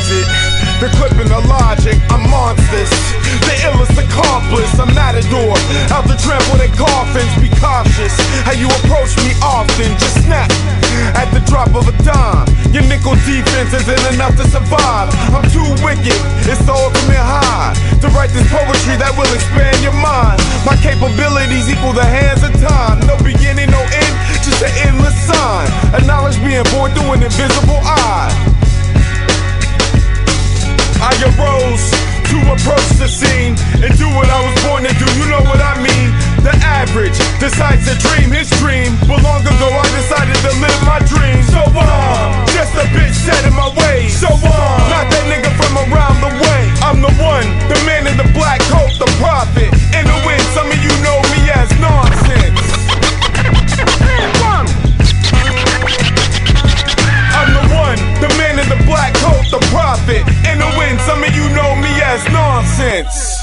it. The clipping the logic, I'm monsters. The illest accomplice, I'm Matador. Out to trample their coffins, be cautious. How you approach me often, just snap at the drop of a dime. Your nickel defense isn't enough to survive. I'm too wicked, it's the ultimate high. To write this poetry that will expand your mind. My capabilities equal the hands of time. No beginning, no end, just an endless sign. A knowledge being born through an invisible eye. I arose to approach the scene and do what I was born to do, you know what I mean. The average decides to dream his dream, but long ago I decided to live my dream. So just a bit set in my ways. So not that nigga from around the way. I'm the one, the man in the black coat, the prophet. In the wind, some of you know me as nonsense. I'm the one, the man in the black coat, the prophet. In the wind, some of you know me as nonsense.